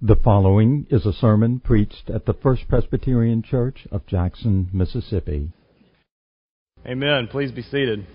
The following is a sermon preached at the First Presbyterian Church of Jackson, Mississippi. Amen. Please be seated.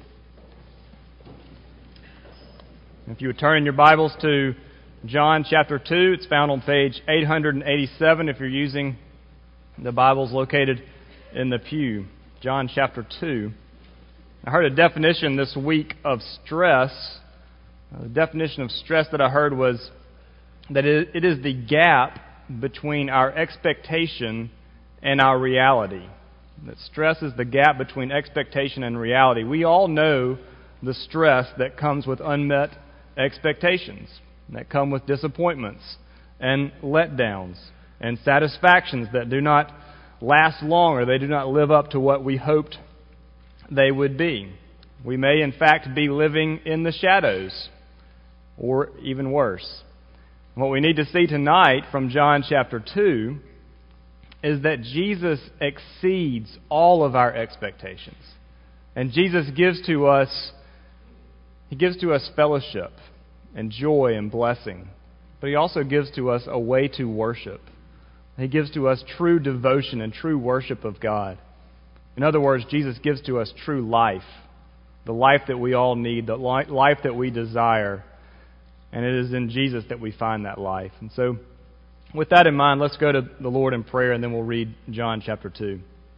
If you would turn in your Bibles to John chapter 2, it's found on page 887 if you're using the Bibles located in the pew. John chapter 2. I heard a definition this week of stress. The definition of stress that I heard was that it is the gap between our expectation and our reality. That stress is the gap between expectation and reality. We all know the stress that comes with unmet expectations, that come with disappointments and letdowns and satisfactions that do not last long, or they do not live up to what we hoped they would be. We may in fact be living in the shadows, or even worse. What we need to see tonight from John chapter 2 is that Jesus exceeds all of our expectations. And Jesus gives to us fellowship and joy and blessing. But He also gives to us a way to worship. He gives to us true devotion and true worship of God. In other words, Jesus gives to us true life, the life that we all need, the life that we desire. And it is in Jesus that we find that life. And so, with that in mind, let's go to the Lord in prayer, and then we'll read John chapter 2.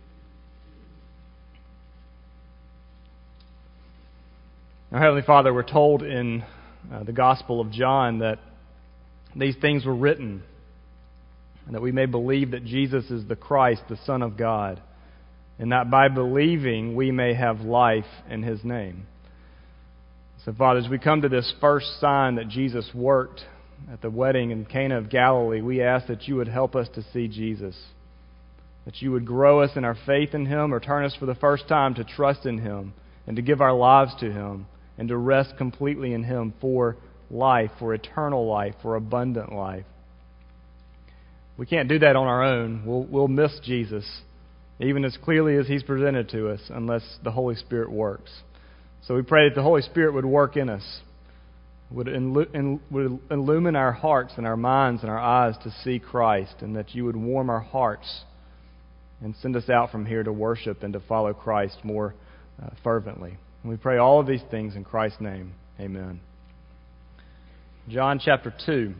Our Heavenly Father, we're told in the Gospel of John that these things were written, and that we may believe that Jesus is the Christ, the Son of God, and that by believing we may have life in His name. So, Father, as we come to this first sign that Jesus worked at the wedding in Cana of Galilee, we ask that You would help us to see Jesus, that You would grow us in our faith in Him, or turn us for the first time to trust in Him and to give our lives to Him and to rest completely in Him for life, for eternal life, for abundant life. We can't do that on our own. We'll miss Jesus, even as clearly as He's presented to us, unless the Holy Spirit works. So we pray that the Holy Spirit would work in us, would illumine our hearts and our minds and our eyes to see Christ, and that You would warm our hearts and send us out from here to worship and to follow Christ more fervently. And we pray all of these things in Christ's name. Amen. John chapter 2.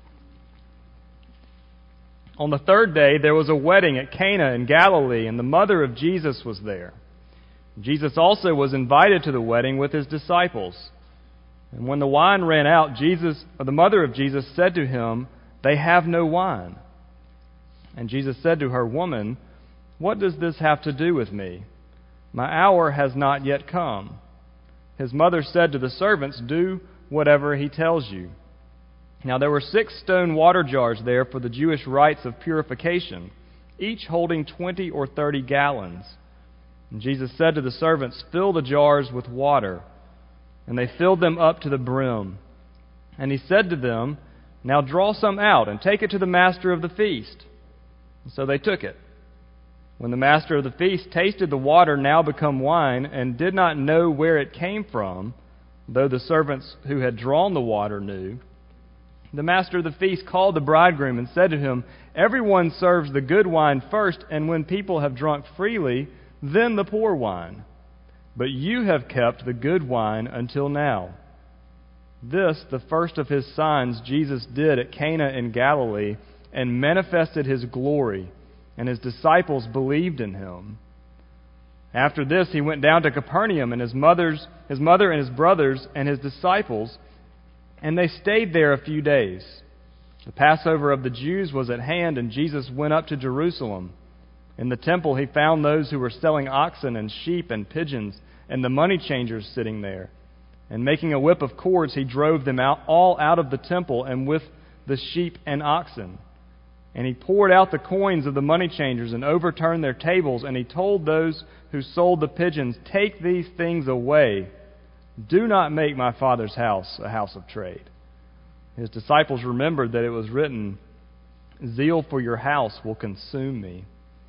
On the third day there was a wedding at Cana in Galilee, and the mother of Jesus was there. Jesus also was invited to the wedding with His disciples. And when the wine ran out, the mother of Jesus said to Him, "They have no wine." And Jesus said to her, "Woman, what does this have to do with me? My hour has not yet come." His mother said to the servants, "Do whatever He tells you." Now there were 6 stone water jars there for the Jewish rites of purification, each holding 20 or 30 gallons. And Jesus said to the servants, "Fill the jars with water." And they filled them up to the brim. And He said to them, "Now draw some out and take it to the master of the feast." And so they took it. When the master of the feast tasted the water now become wine, and did not know where it came from, though the servants who had drawn the water knew, the master of the feast called the bridegroom and said to him, "Everyone serves the good wine first, and when people have drunk freely, then the poor wine. But you have kept the good wine until now." This, the first of His signs, Jesus did at Cana in Galilee, and manifested His glory, and His disciples believed in Him. After this, He went down to Capernaum, and His mother and His brothers and His disciples, and they stayed there a few days. The Passover of the Jews was at hand, and Jesus went up to Jerusalem. In the temple He found those who were selling oxen and sheep and pigeons, and the money changers sitting there. And making a whip of cords, He drove them all out of the temple, and with the sheep and oxen. And He poured out the coins of the money changers and overturned their tables. And He told those who sold the pigeons, "Take these things away. Do not make my Father's house a house of trade." His disciples remembered that it was written, "Zeal for Your house will consume me."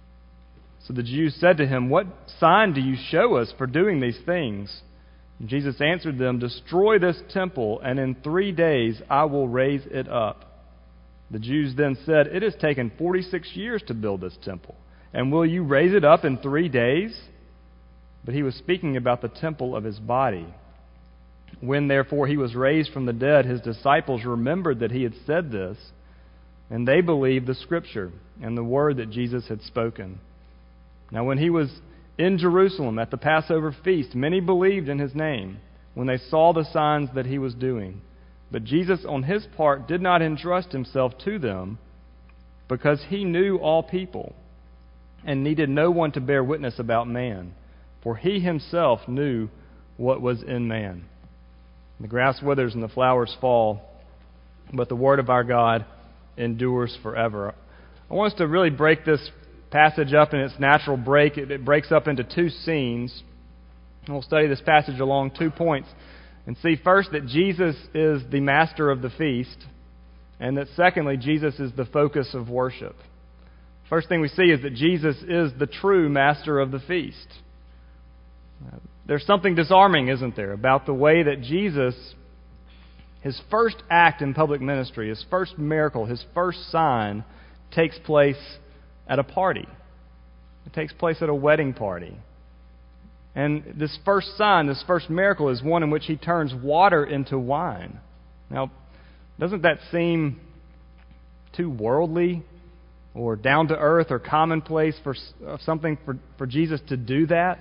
So the Jews said to Him, "What sign do You show us for doing these things?" And Jesus answered them, "Destroy this temple, and in 3 days I will raise it up." The Jews then said, "It has taken 46 years to build this temple, and will you raise it up in 3 days?" But he was speaking about the temple of his body. When therefore he was raised from the dead, his disciples remembered that he had said this, and they believed the Scripture and the word that Jesus had spoken. Now when he was in Jerusalem at the Passover feast, many believed in his name when they saw the signs that he was doing. But Jesus on his part did not entrust himself to them, because he knew all people and needed no one to bear witness about man, for he himself knew what was in man. The grass withers and the flowers fall, but the word of our God endures forever. I want us to really break this passage up in its natural break. It breaks up into 2 scenes. And we'll study this passage along 2 points and see first that Jesus is the master of the feast, and that secondly, Jesus is the focus of worship. First thing we see is that Jesus is the true master of the feast. There's something disarming, isn't there, about the way that Jesus, his first act in public ministry, his first miracle, his first sign, takes place at a party. It takes place at a wedding party. And this first sign, this first miracle, is one in which he turns water into wine. Now, doesn't that seem too worldly or down to earth or commonplace for something for Jesus to do that?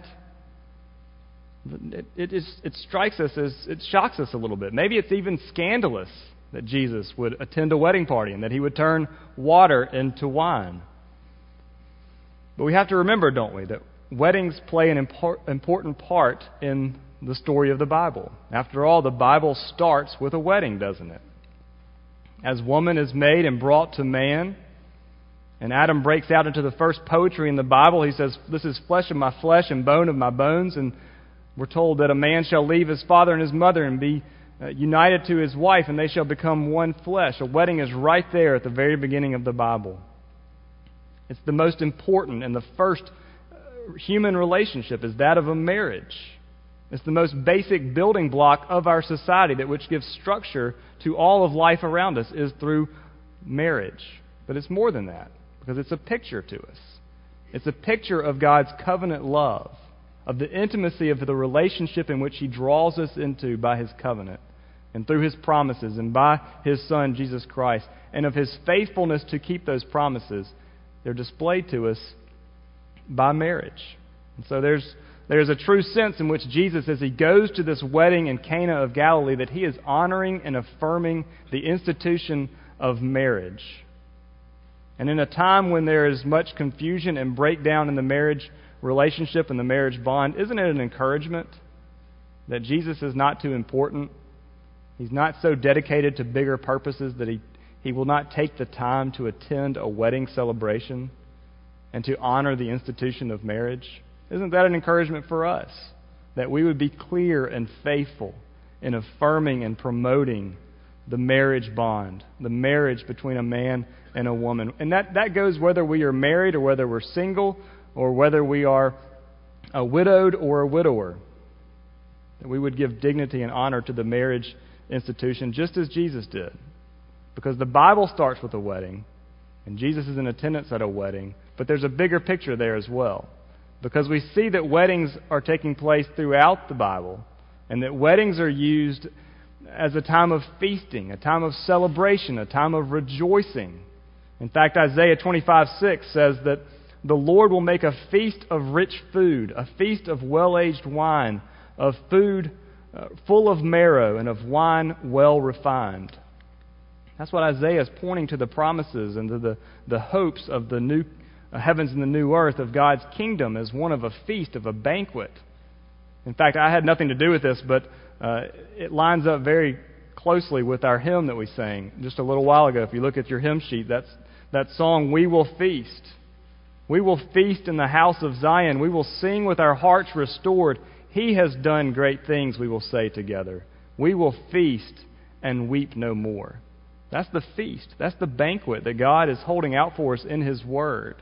It strikes us as, it shocks us a little bit. Maybe it's even scandalous that Jesus would attend a wedding party and that he would turn water into wine. But we have to remember, don't we, that weddings play an important part in the story of the Bible. After all, the Bible starts with a wedding, doesn't it? As woman is made and brought to man, and Adam breaks out into the first poetry in the Bible. He says, "This is flesh of my flesh and bone of my bones." And we're told that a man shall leave his father and his mother and be united to his wife, and they shall become one flesh. A wedding is right there at the very beginning of the Bible. It's the most important and the first human relationship is that of a marriage. It's the most basic building block of our society, that which gives structure to all of life around us, is through marriage. But it's more than that, because it's a picture to us. It's a picture of God's covenant love, of the intimacy of the relationship in which he draws us into by his covenant and through his promises and by his Son, Jesus Christ, and of his faithfulness to keep those promises. They're displayed to us by marriage. And so there's a true sense in which Jesus, as he goes to this wedding in Cana of Galilee, that he is honoring and affirming the institution of marriage. And in a time when there is much confusion and breakdown in the marriage relationship and the marriage bond, isn't it an encouragement that Jesus is not too important? He's not so dedicated to bigger purposes that he will not take the time to attend a wedding celebration and to honor the institution of marriage? Isn't that an encouragement for us? That we would be clear and faithful in affirming and promoting the marriage bond, the marriage between a man and a woman. And that goes whether we are married or whether we're single or whether we are a widowed or a widower. That we would give dignity and honor to the marriage institution just as Jesus did. Because the Bible starts with a wedding, and Jesus is in attendance at a wedding, but there's a bigger picture there as well. Because we see that weddings are taking place throughout the Bible, and that weddings are used as a time of feasting, a time of celebration, a time of rejoicing. In fact, Isaiah 25:6 says that the Lord will make a feast of rich food, a feast of well-aged wine, of food full of marrow, and of wine well refined. That's what Isaiah is pointing to, the promises and to the hopes of the new heavens and the new earth, of God's kingdom, as one of a feast, of a banquet. In fact, I had nothing to do with this, but it lines up very closely with our hymn that we sang just a little while ago. If you look at your hymn sheet, that's that song, "We Will Feast." We will feast in the house of Zion. We will sing with our hearts restored. He has done great things, we will say together. We will feast and weep no more. That's the feast. That's the banquet that God is holding out for us in his word,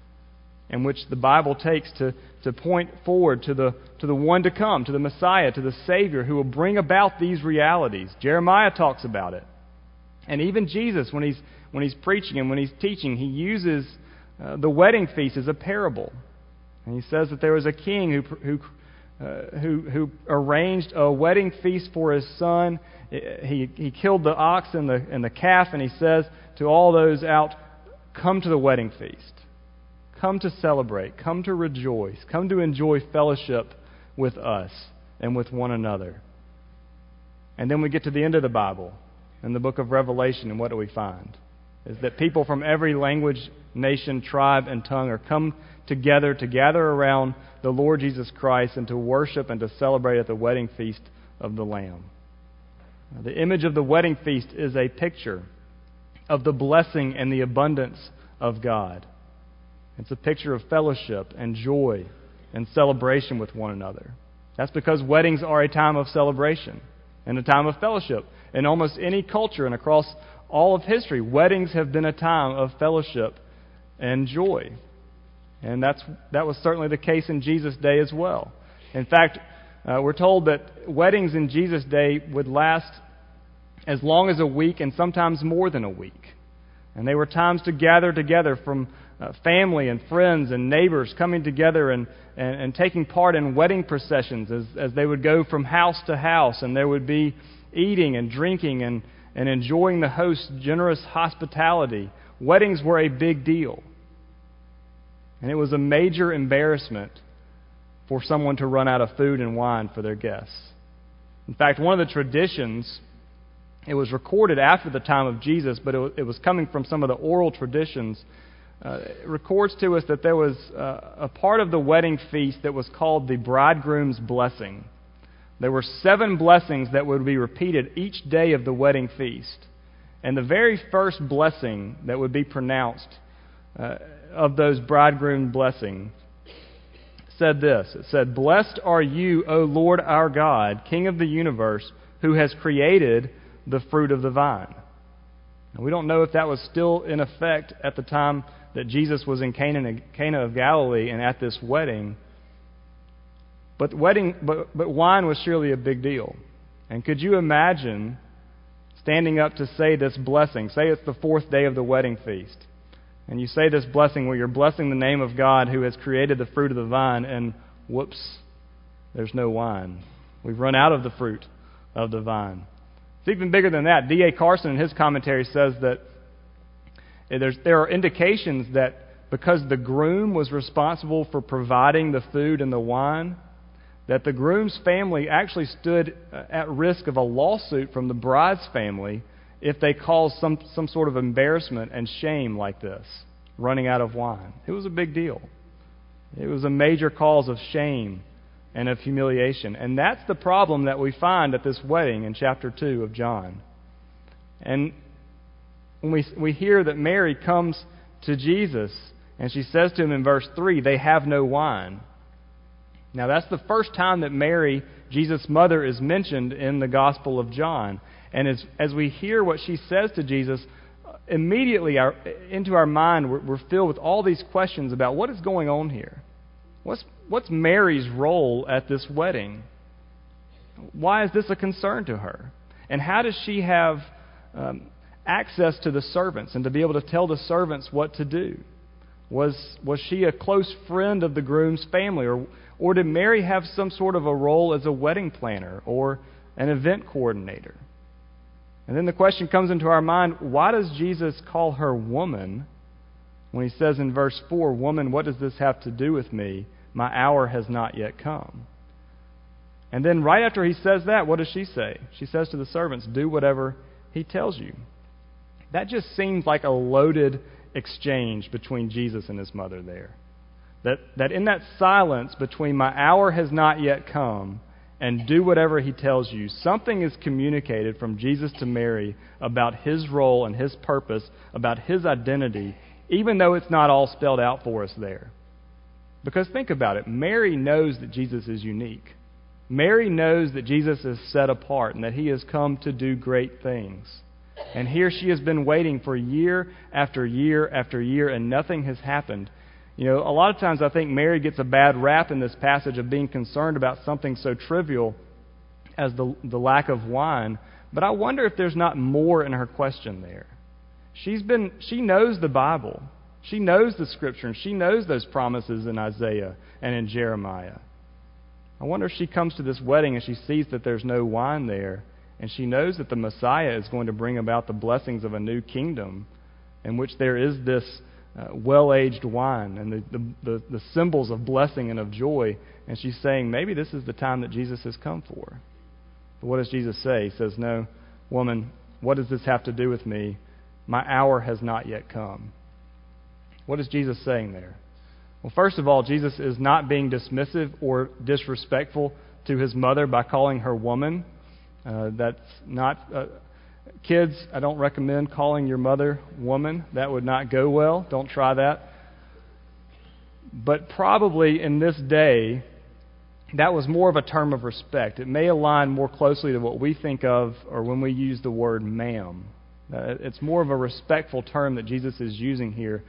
in which the Bible takes to point forward to the one to come, to the Messiah, to the Savior, who will bring about these realities. Jeremiah talks about it. And even Jesus, when preaching and when he's teaching, he uses the wedding feast as a parable. And he says that there was a king who arranged a wedding feast for his son. He killed the ox and the calf, and he says to all those out, "Come to the wedding feast. Come to celebrate. Come to rejoice. Come to enjoy fellowship with us and with one another." And then we get to the end of the Bible, in the book of Revelation, and what do we find? Is that people from every language, nation, tribe, and tongue are come together to gather around the Lord Jesus Christ and to worship and to celebrate at the wedding feast of the Lamb. The image of the wedding feast is a picture of the blessing and the abundance of God. It's a picture of fellowship and joy and celebration with one another. That's because weddings are a time of celebration and a time of fellowship. In almost any culture and across all of history, weddings have been a time of fellowship and joy. And that was certainly the case in Jesus' day as well. In fact, we're told that weddings in Jesus' day would last as long as a week and sometimes more than a week. And they were times to gather together from family and friends and neighbors coming together and taking part in wedding processions as they would go from house to house, and there would be eating and drinking and enjoying the host's generous hospitality. Weddings were a big deal. And it was a major embarrassment for someone to run out of food and wine for their guests. In fact, one of the traditions, it was recorded after the time of Jesus, but it was coming from some of the oral traditions. It records to us that there was a part of the wedding feast that was called the bridegroom's blessing. There were 7 blessings that would be repeated each day of the wedding feast. And the very first blessing that would be pronounced of those bridegroom blessings said this. It said, "Blessed are you, O Lord our God, King of the universe, who has created the fruit of the vine." And we don't know if that was still in effect at the time that Jesus was in Cana of Galilee and at this wedding. But wine was surely a big deal. And could you imagine standing up to say this blessing? Say it's the 4th day of the wedding feast. And you say this blessing where you're blessing the name of God who has created the fruit of the vine, and whoops, there's no wine. We've run out of the fruit of the vine. It's even bigger than that. D.A. Carson in his commentary says that there are indications that because the groom was responsible for providing the food and the wine, that the groom's family actually stood at risk of a lawsuit from the bride's family if they caused some sort of embarrassment and shame like this, running out of wine. It was a big deal. It was a major cause of shame and of humiliation. And that's the problem that we find at this wedding in chapter 2 of John. And when we hear that Mary comes to Jesus and she says to him in verse 3, "They have no wine." Now that's the first time that Mary, Jesus' mother, is mentioned in the Gospel of John. And as we hear what she says to Jesus, immediately into our mind we're filled with all these questions about what is going on here. What's Mary's role at this wedding? Why is this a concern to her? And how does she have access to the servants and to be able to tell the servants what to do? Was she a close friend of the groom's family, or did Mary have some sort of a role as a wedding planner or an event coordinator? And then the question comes into our mind, why does Jesus call her woman when he says in verse 4, "Woman, what does this have to do with me? My hour has not yet come." And then right after he says that, what does she say? She says to the servants, "Do whatever he tells you." That just seems like a loaded exchange between Jesus and his mother there. That in that silence between "my hour has not yet come" and "do whatever he tells you," something is communicated from Jesus to Mary about his role and his purpose, about his identity, even though it's not all spelled out for us there. Because think about it, Mary knows that Jesus is unique. Mary knows that Jesus is set apart and that he has come to do great things. And here she has been waiting for year after year after year, and nothing has happened. You know, a lot of times I think Mary gets a bad rap in this passage of being concerned about something so trivial as the lack of wine. But I wonder if there's not more in her question there. She knows the Bible. She knows the Scripture, and she knows those promises in Isaiah and in Jeremiah. I wonder if she comes to this wedding and she sees that there's no wine there, and she knows that the Messiah is going to bring about the blessings of a new kingdom in which there is this well-aged wine and the symbols of blessing and of joy. And she's saying, maybe this is the time that Jesus has come for. But what does Jesus say? He says, no, woman, what does this have to do with me? My hour has not yet come. What is Jesus saying there? Well, first of all, Jesus is not being dismissive or disrespectful to his mother by calling her woman. That's not... kids, I don't recommend calling your mother woman. That would not go well. Don't try that. But probably in this day, that was more of a term of respect. It may align more closely to what we think of or when we use the word ma'am. It's more of a respectful term that Jesus is using here.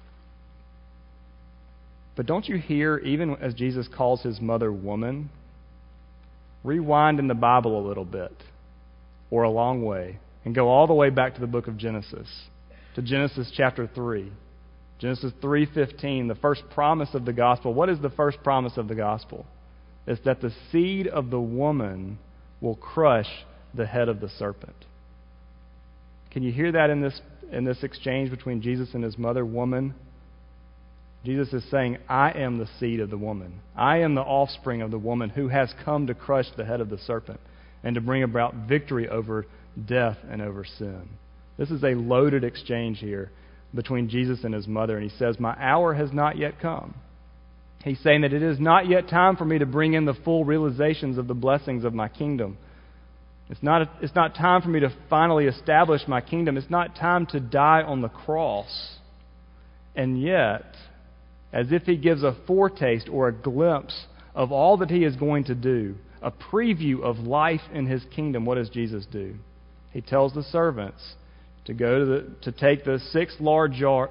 But don't you hear, even as Jesus calls his mother woman, rewind in the Bible a little bit, or a long way, and go all the way back to the book of Genesis, to Genesis chapter 3. Genesis 3:15, the first promise of the gospel. What is the first promise of the gospel? It's that the seed of the woman will crush the head of the serpent. Can you hear that in this exchange between Jesus and his mother, woman? Jesus is saying, I am the seed of the woman. I am the offspring of the woman who has come to crush the head of the serpent and to bring about victory over death and over sin. This is a loaded exchange here between Jesus and his mother. And he says, my hour has not yet come. He's saying that it is not yet time for me to bring in the full realizations of the blessings of my kingdom. It's not time for me to finally establish my kingdom. It's not time to die on the cross. And yet, as if he gives a foretaste or a glimpse of all that he is going to do, a preview of life in his kingdom, what does Jesus do? He tells the servants to go to take the six large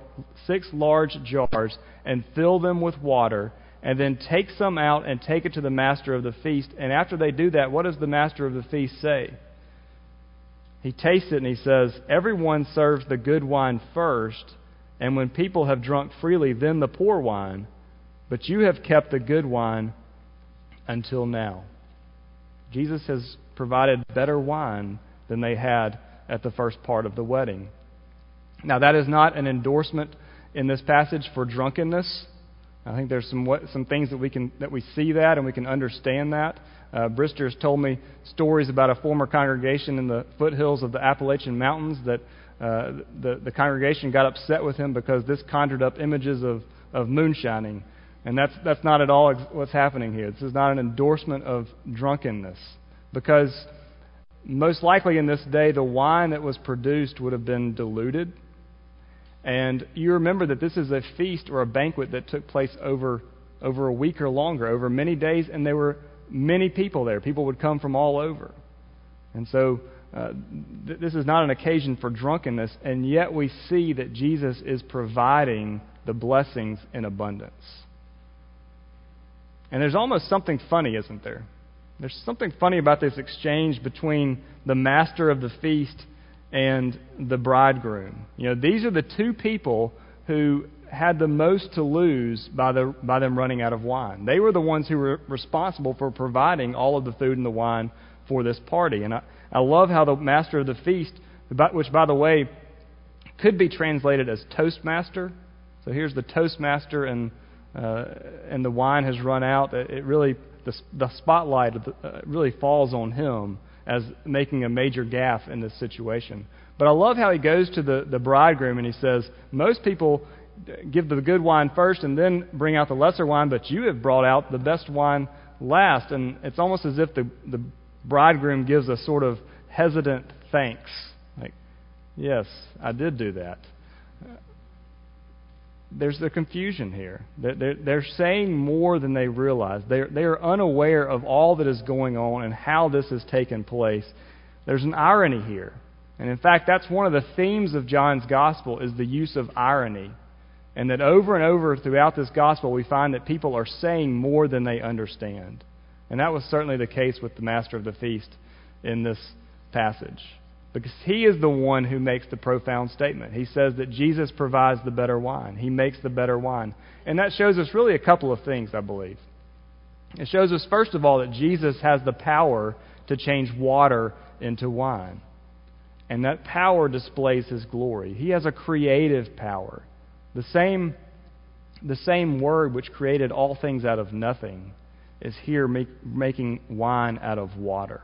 jars and fill them with water, and then take some out and take it to the master of the feast. And after they do that, what does the master of the feast say? He tastes it and he says, everyone serves the good wine first, and when people have drunk freely, then the poor wine. But you have kept the good wine until now. Jesus has provided better wine than they had at the first part of the wedding. Now, that is not an endorsement in this passage for drunkenness. I think there's some things that we see that and we can understand that. Brister has told me stories about a former congregation in the foothills of the Appalachian Mountains that the congregation got upset with him because this conjured up images of moonshining. And that's not at all what's happening here. This is not an endorsement of drunkenness, because most likely in this day the wine that was produced would have been diluted. And you remember that this is a feast or a banquet that took place over a week or longer, over many days, and there were many people there. People would come from all over. And so this is not an occasion for drunkenness, and yet we see that Jesus is providing the blessings in abundance. And there's almost something funny, isn't there? There's something funny about this exchange between the master of the feast and the bridegroom. You know, these are the two people who had the most to lose by them running out of wine. They were the ones who were responsible for providing all of the food and the wine for this party. And I love how the master of the feast, which, by the way, could be translated as toastmaster. So here's the toastmaster, and the wine has run out. It really, the spotlight really falls on him as making a major gaffe in this situation. But I love how he goes to the bridegroom and he says, most people give the good wine first and then bring out the lesser wine, but you have brought out the best wine last. And it's almost as if the bridegroom gives a sort of hesitant thanks. Like, yes, I did do that. There's the confusion here. They're saying more than they realize. They are unaware of all that is going on and how this has taken place. There's an irony here. And in fact, that's one of the themes of John's Gospel, is the use of irony. And that over and over throughout this Gospel, we find that people are saying more than they understand. And that was certainly the case with the master of the feast in this passage. because he is the one who makes the profound statement. He says that Jesus provides the better wine. He makes the better wine. And that shows us really a couple of things, I believe. It shows us, first of all, that Jesus has the power to change water into wine. And that power displays his glory. He has a creative power. The same word which created all things out of nothing is here making wine out of water.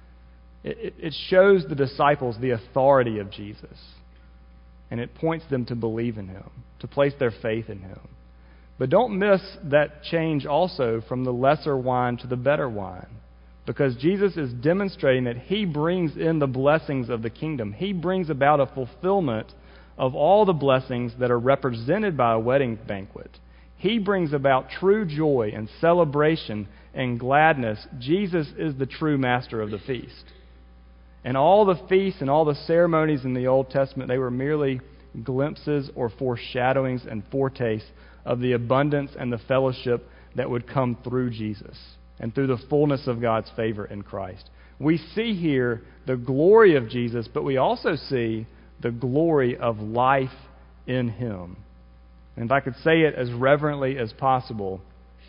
It shows the disciples the authority of Jesus. And it points them to believe in him, to place their faith in him. But don't miss that change also from the lesser wine to the better wine. Because Jesus is demonstrating that he brings in the blessings of the kingdom. He brings about a fulfillment of all the blessings that are represented by a wedding banquet. He brings about true joy and celebration and gladness. Jesus is the true master of the feast. And all the feasts and all the ceremonies in the Old Testament, they were merely glimpses or foreshadowings and foretastes of the abundance and the fellowship that would come through Jesus and through the fullness of God's favor in Christ. We see here the glory of Jesus, but we also see the glory of life in him. And if I could say it as reverently as possible,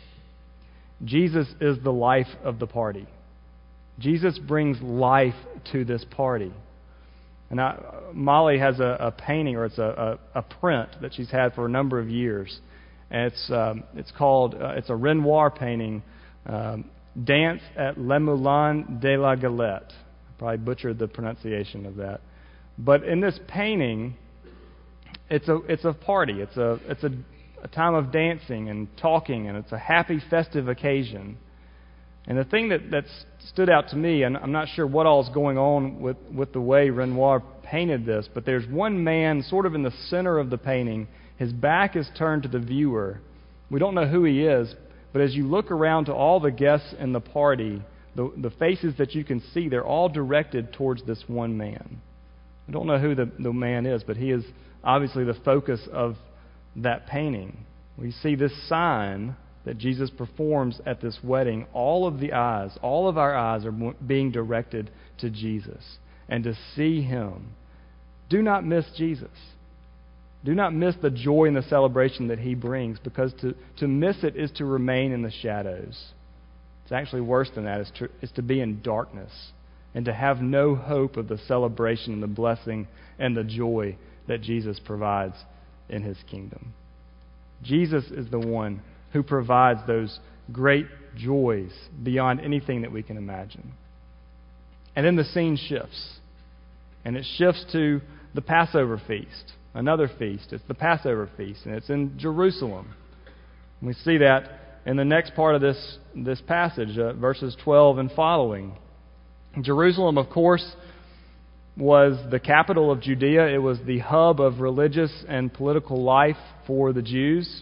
Jesus is the life of the party. Jesus brings life to this party. And Molly has a painting, or it's a print that she's had for a number of years. And it's called, it's a Renoir painting, Dance at Le Moulin de la Galette. I probably butchered the pronunciation of that. But in this painting, it's a party. It's a time of dancing and talking, and it's a happy, festive occasion. And the thing that stood out to me, and I'm not sure what all is going on with the way Renoir painted this, but there's one man sort of in the center of the painting. His back is turned to the viewer. We don't know who he is, but as you look around to all the guests in the party, the faces that you can see, they're all directed towards this one man. I don't know who the man is, but he is obviously the focus of that painting. We see this sign that Jesus performs at this wedding. All of our eyes are being directed to Jesus and to see him. Do not miss Jesus. Do not miss the joy and the celebration that he brings, because to miss it is to remain in the shadows. It's actually worse than that. It's to be in darkness and to have no hope of the celebration and the blessing and the joy that Jesus provides in his kingdom. Jesus is the one who provides those great joys beyond anything that we can imagine. And then the scene shifts. And it shifts to the Passover feast, another feast. It's the Passover feast, and it's in Jerusalem. We see that in the next part of this passage, verses 12 and following. Jerusalem, of course, was the capital of Judea. It was the hub of religious and political life for the Jews.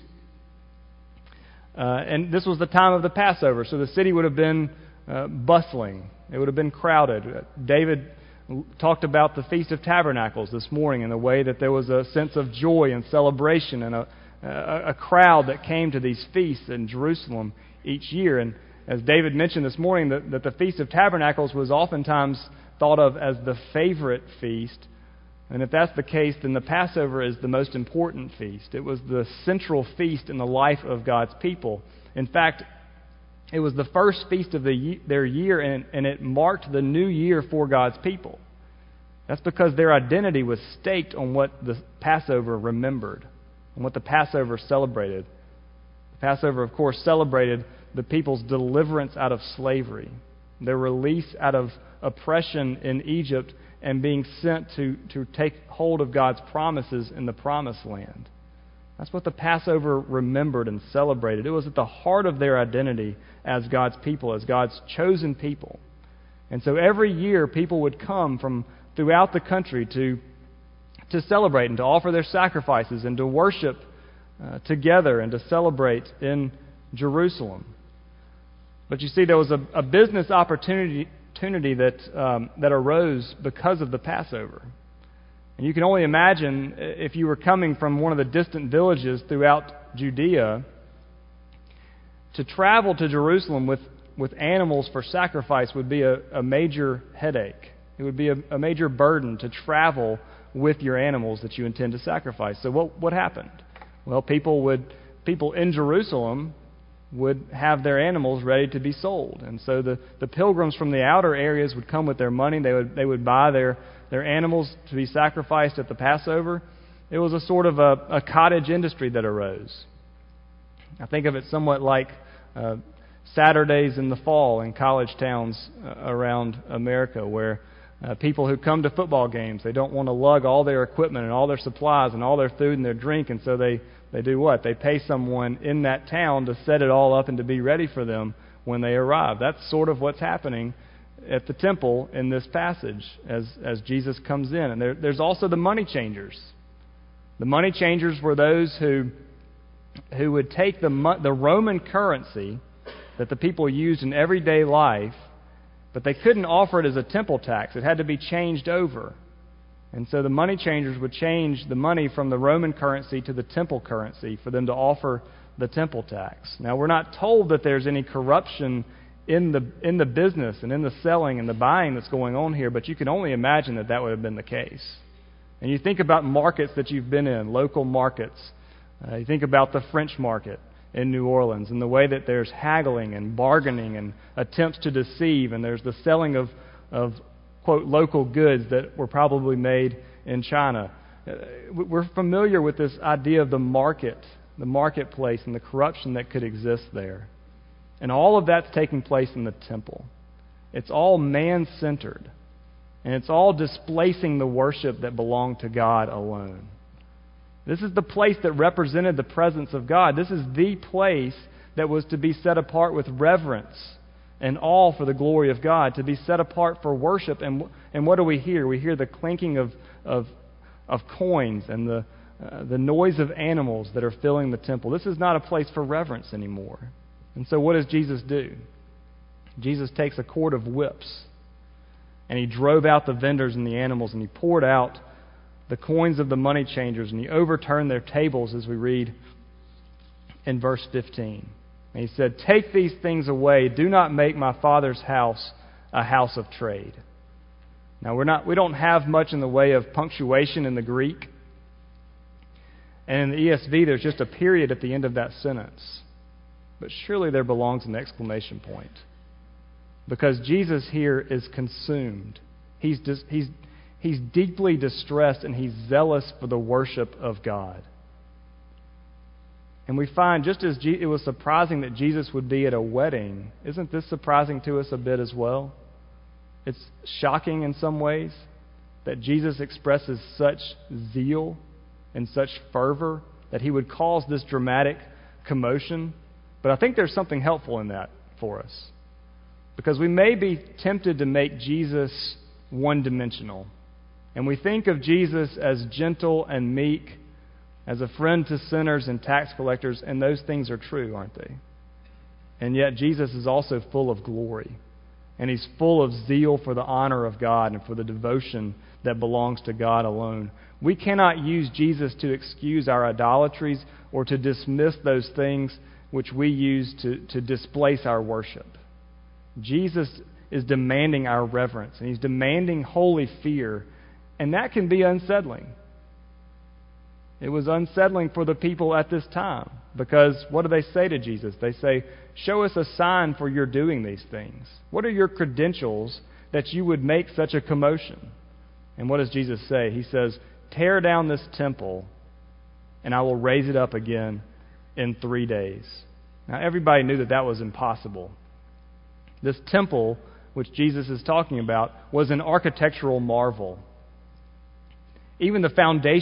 And this was the time of the Passover, so the city would have been bustling. It would have been crowded. David talked about the Feast of Tabernacles this morning and the way that there was a sense of joy and celebration and a crowd that came to these feasts in Jerusalem each year. And as David mentioned this morning, that the Feast of Tabernacles was oftentimes thought of as the favorite feast. And if that's the case, then the Passover is the most important feast. It was the central feast in the life of God's people. In fact, it was the first feast of their year, and it marked the new year for God's people. That's because their identity was staked on what the Passover remembered, on what the Passover celebrated. The Passover, of course, celebrated the people's deliverance out of slavery, their release out of oppression in Egypt, and being sent to take hold of God's promises in the Promised Land. That's what the Passover remembered and celebrated. It was at the heart of their identity as God's people, as God's chosen people. And so every year people would come from throughout the country to celebrate and to offer their sacrifices and to worship together and to celebrate in Jerusalem. But you see, there was a business opportunity that arose because of the Passover. And you can only imagine if you were coming from one of the distant villages throughout Judea, to travel to Jerusalem with animals for sacrifice would be a major headache. It would be a major burden to travel with your animals that you intend to sacrifice. So what happened? Well, people in Jerusalem would have their animals ready to be sold. And so the pilgrims from the outer areas would come with their money. They would buy their animals to be sacrificed at the Passover. It was a sort of a cottage industry that arose. I think of it somewhat like Saturdays in the fall in college towns around America, where people who come to football games, they don't want to lug all their equipment and all their supplies and all their food and their drink, and so they do what? They pay someone in that town to set it all up and to be ready for them when they arrive. That's sort of what's happening at the temple in this passage as Jesus comes in. And there's also the money changers. The money changers were those who would take the Roman currency that the people used in everyday life, but they couldn't offer it as a temple tax. It had to be changed over. And so the money changers would change the money from the Roman currency to the temple currency for them to offer the temple tax. Now, we're not told that there's any corruption in the business and in the selling and the buying that's going on here, but you can only imagine that would have been the case. And you think about markets that you've been in, local markets. You think about the French market in New Orleans and the way that there's haggling and bargaining and attempts to deceive, and there's the selling of quote, local goods that were probably made in China. We're familiar with this idea of the marketplace, and the corruption that could exist there. And all of that's taking place in the temple. It's all man-centered, and it's all displacing the worship that belonged to God alone. This is the place that represented the presence of God. This is the place that was to be set apart with reverence and awe for the glory of God, to be set apart for worship. And what do we hear? We hear the clinking of coins and the noise of animals that are filling the temple. This is not a place for reverence anymore. And so what does Jesus do? Jesus takes a cord of whips, and he drove out the vendors and the animals, and he poured out the coins of the money changers, and he overturned their tables, as we read in verse 15. And he said, "Take these things away. Do not make my Father's house a house of trade." Now, we don't have much in the way of punctuation in the Greek. And in the ESV, there's just a period at the end of that sentence. But surely there belongs an exclamation point. Because Jesus here is consumed. He's deeply distressed, and he's zealous for the worship of God. And we find, just as it was surprising that Jesus would be at a wedding, isn't this surprising to us a bit as well? It's shocking in some ways that Jesus expresses such zeal and such fervor that he would cause this dramatic commotion. But I think there's something helpful in that for us. Because we may be tempted to make Jesus one-dimensional. And we think of Jesus as gentle and meek, as a friend to sinners and tax collectors, and those things are true, aren't they? And yet Jesus is also full of glory, and he's full of zeal for the honor of God and for the devotion that belongs to God alone. We cannot use Jesus to excuse our idolatries or to dismiss those things which we use to displace our worship. Jesus is demanding our reverence, and he's demanding holy fear, and that can be unsettling. It was unsettling for the people at this time, because what do they say to Jesus? They say, "Show us a sign for your doing these things. What are your credentials that you would make such a commotion?" And what does Jesus say? He says, "Tear down this temple, and I will raise it up again in 3 days." Now, everybody knew that was impossible. This temple, which Jesus is talking about, was an architectural marvel. Even though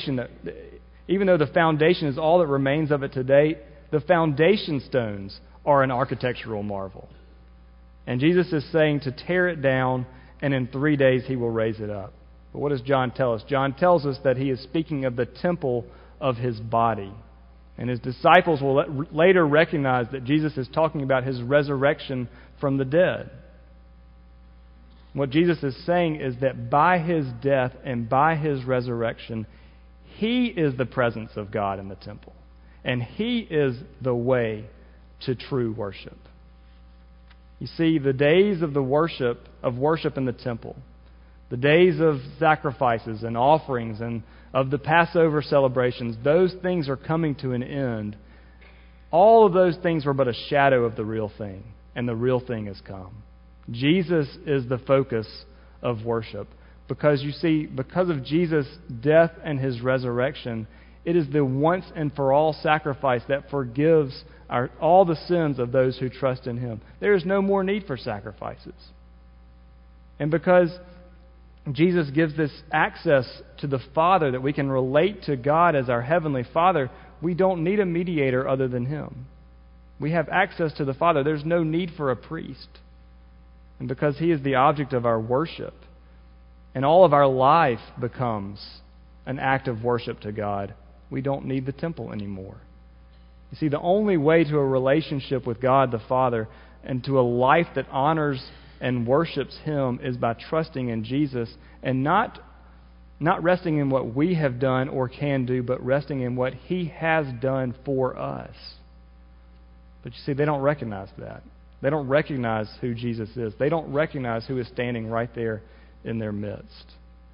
the foundation is all that remains of it today, the foundation stones are an architectural marvel. And Jesus is saying to tear it down, and in 3 days he will raise it up. But what does John tell us? John tells us that he is speaking of the temple of his body. And his disciples will later recognize that Jesus is talking about his resurrection from the dead. What Jesus is saying is that by his death and by his resurrection, he is the presence of God in the temple. And he is the way to true worship. You see, the days of worship in the temple, The days of sacrifices and offerings and of the Passover celebrations, those things are coming to an end. All of those things were but a shadow of the real thing, and the real thing has come. Jesus is the focus of worship. Because you see, because of Jesus' death and His resurrection, it is the once and for all sacrifice that forgives all the sins of those who trust in Him. There is no more need for sacrifices. And because Jesus gives this access to the Father, that we can relate to God as our Heavenly Father, we don't need a mediator other than Him. We have access to the Father. There's no need for a priest. And because He is the object of our worship, and all of our life becomes an act of worship to God, we don't need the temple anymore. You see, the only way to a relationship with God the Father and to a life that honors and worships Him is by trusting in Jesus and not resting in what we have done or can do, but resting in what He has done for us. But you see, they don't recognize that. They don't recognize who Jesus is. They don't recognize who is standing right there in their midst.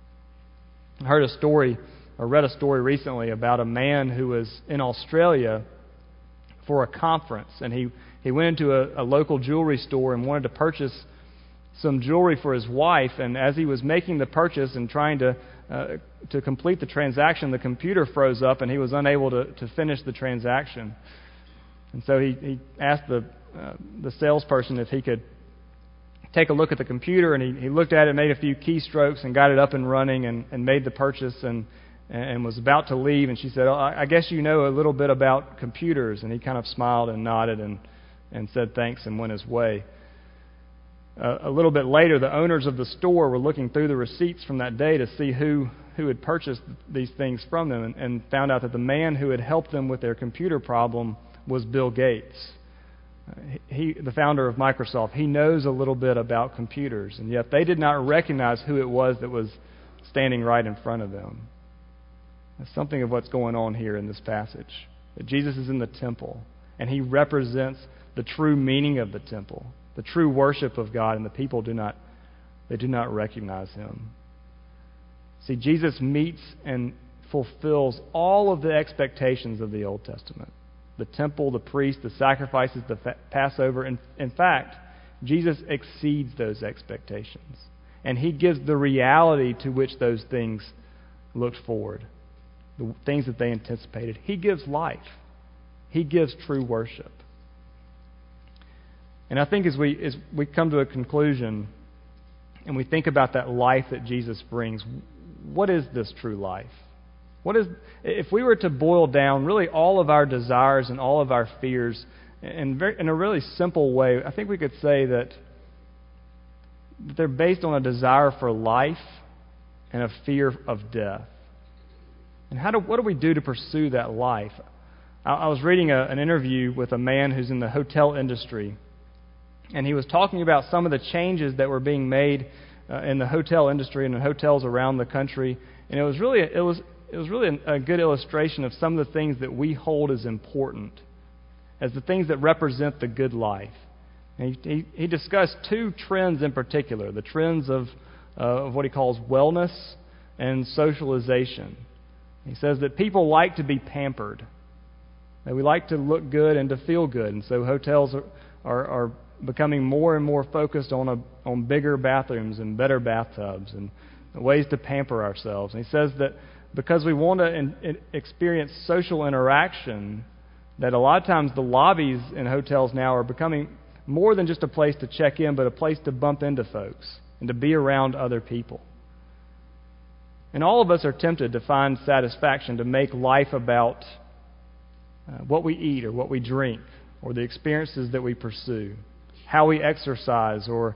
I read a story recently about a man who was in Australia for a conference, and he went into a local jewelry store and wanted to purchase some jewelry for his wife, and as he was making the purchase and trying to complete the transaction, the computer froze up and he was unable to finish the transaction. And so he asked the salesperson if he could take a look at the computer, and he looked at it, made a few keystrokes, and got it up and running, and made the purchase, and was about to leave. And she said, "Oh, I guess you know a little bit about computers." And he kind of smiled and nodded and said thanks and went his way. A little bit later, the owners of the store were looking through the receipts from that day to see who had purchased these things from them, and found out that the man who had helped them with their computer problem was Bill Gates. He, the founder of Microsoft, he knows a little bit about computers, and yet they did not recognize who it was that was standing right in front of them. That's something of what's going on here in this passage. That Jesus is in the temple, and He represents the true meaning of the temple, the true worship of God, and the people do not recognize Him. See, Jesus meets and fulfills all of the expectations of the Old Testament. The temple, the priest, the sacrifices, the Passover. In fact, Jesus exceeds those expectations. And He gives the reality to which those things looked forward, the things that they anticipated. He gives life. He gives true worship. And I think as we come to a conclusion and we think about that life that Jesus brings, what is this true life? If we were to boil down really all of our desires and all of our fears in a really simple way, I think we could say that they're based on a desire for life and a fear of death. And what do we do to pursue that life? I was reading an interview with a man who's in the hotel industry, and he was talking about some of the changes that were being made in the hotel industry and in hotels around the country. And it was really a good illustration of some of the things that we hold as important, as the things that represent the good life. And he discussed two trends in particular, the trends of what he calls wellness and socialization. He says that people like to be pampered, that we like to look good and to feel good, and so hotels are becoming more and more focused on bigger bathrooms and better bathtubs and ways to pamper ourselves. And he says that because we want to experience social interaction, that a lot of times the lobbies in hotels now are becoming more than just a place to check in, but a place to bump into folks and to be around other people. And all of us are tempted to find satisfaction, to make life about what we eat or what we drink or the experiences that we pursue, how we exercise, or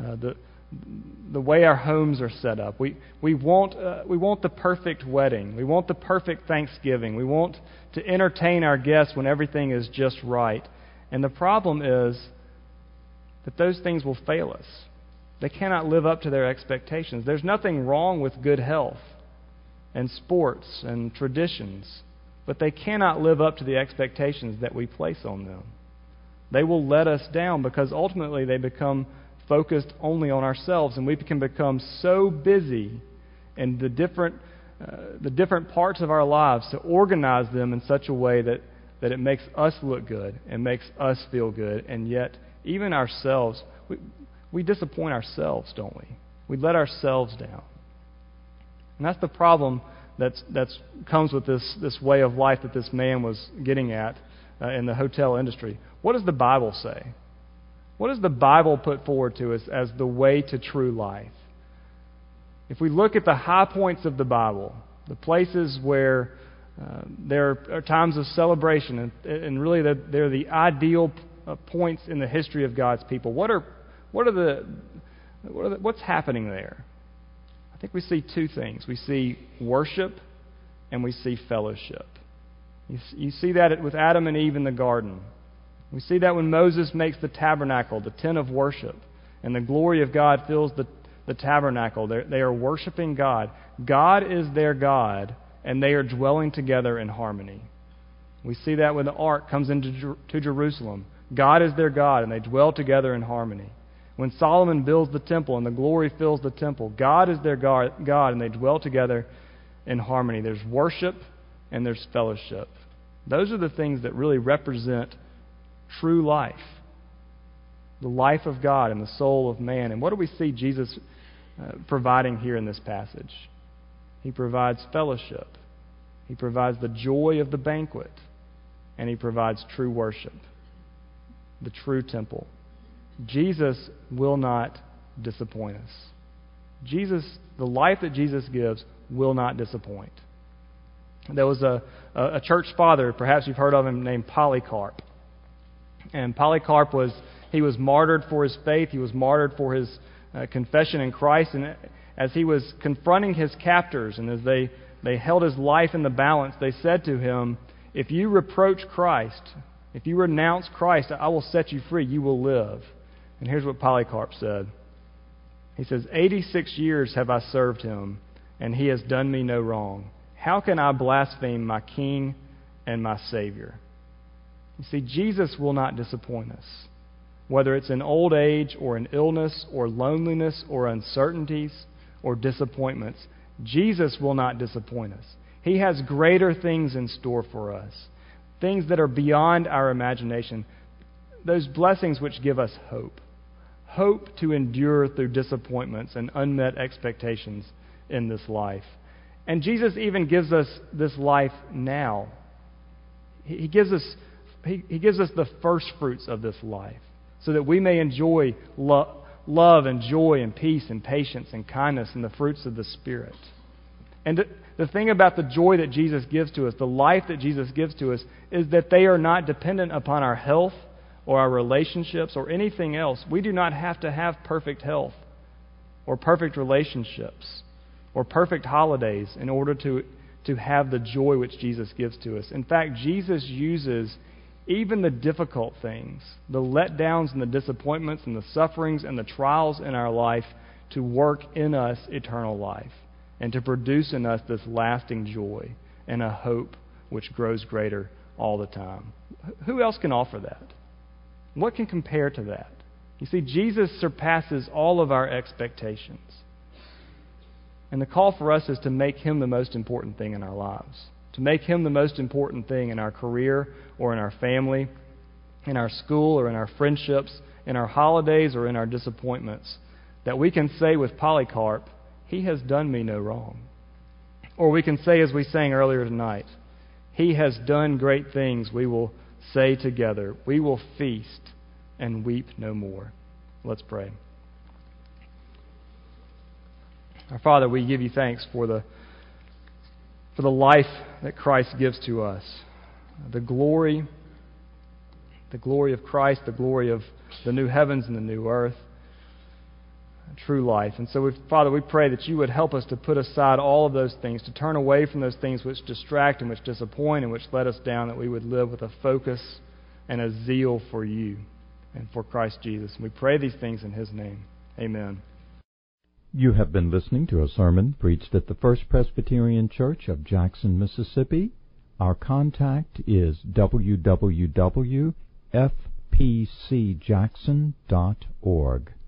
the way our homes are set up. We want the perfect wedding. We want the perfect Thanksgiving. We want to entertain our guests when everything is just right. And the problem is that those things will fail us. They cannot live up to their expectations. There's nothing wrong with good health and sports and traditions, but they cannot live up to the expectations that we place on them. They will let us down because ultimately they become focused only on ourselves, and we can become so busy in the different parts of our lives to organize them in such a way that it makes us look good and makes us feel good, and yet even ourselves, we disappoint ourselves, don't we? We let ourselves down. And that's the problem that's comes with this way of life that this man was getting at in the hotel industry. What does the Bible say? What does the Bible put forward to us as the way to true life? If we look at the high points of the Bible, the places where there are times of celebration, and really they're the ideal points in the history of God's people, what's happening there? I think we see two things. We see worship and we see fellowship. You see that with Adam and Eve in the garden. We see that when Moses makes the tabernacle, the tent of worship, and the glory of God fills the tabernacle. They are worshiping God. God is their God, and they are dwelling together in harmony. We see that when the ark comes into Jerusalem. God is their God, and they dwell together in harmony. When Solomon builds the temple and the glory fills the temple, God is their God, and they dwell together in harmony. There's worship and there's fellowship. Those are the things that really represent true life, the life of God and the soul of man. And what do we see Jesus providing here in this passage? He provides fellowship. He provides the joy of the banquet. And He provides true worship, the true temple. Jesus will not disappoint us. The life that Jesus gives will not disappoint. There was a church father, perhaps you've heard of him, named Polycarp. And Polycarp was martyred for his faith. He was martyred for his confession in Christ. And as he was confronting his captors, and as they held his life in the balance, they said to him, "If you reproach Christ, if you renounce Christ, I will set you free. You will live." And here's what Polycarp said. He says, 86 years have I served Him, and He has done me no wrong. How can I blaspheme my King and my Savior? You see, Jesus will not disappoint us. Whether it's in old age or in illness or loneliness or uncertainties or disappointments, Jesus will not disappoint us. He has greater things in store for us, things that are beyond our imagination, those blessings which give us hope. Hope to endure through disappointments and unmet expectations in this life. And Jesus even gives us this life now. He gives us the first fruits of this life so that we may enjoy love and joy and peace and patience and kindness and the fruits of the Spirit. And the thing about the joy that Jesus gives to us, the life that Jesus gives to us, is that they are not dependent upon our health or our relationships or anything else. We do not have to have perfect health or perfect relationships or perfect holidays in order to have the joy which Jesus gives to us. In fact, Jesus uses even the difficult things, the letdowns and the disappointments and the sufferings and the trials in our life to work in us eternal life and to produce in us this lasting joy and a hope which grows greater all the time. Who else can offer that? What can compare to that? You see, Jesus surpasses all of our expectations. And the call for us is to make Him the most important thing in our lives, to make Him the most important thing in our career or in our family, in our school or in our friendships, in our holidays or in our disappointments, that we can say with Polycarp, He has done me no wrong. Or we can say, as we sang earlier tonight, He has done great things. We will say together, we will feast and weep no more. Let's pray. Our Father, we give You thanks for the life that Christ gives to us, the glory of Christ, the glory of the new heavens and the new earth, true life. And so, Father, we pray that You would help us to put aside all of those things, to turn away from those things which distract and which disappoint and which let us down, that we would live with a focus and a zeal for You and for Christ Jesus. And we pray these things in His name. Amen. You have been listening to a sermon preached at the First Presbyterian Church of Jackson, Mississippi. Our contact is www.fpcjackson.org.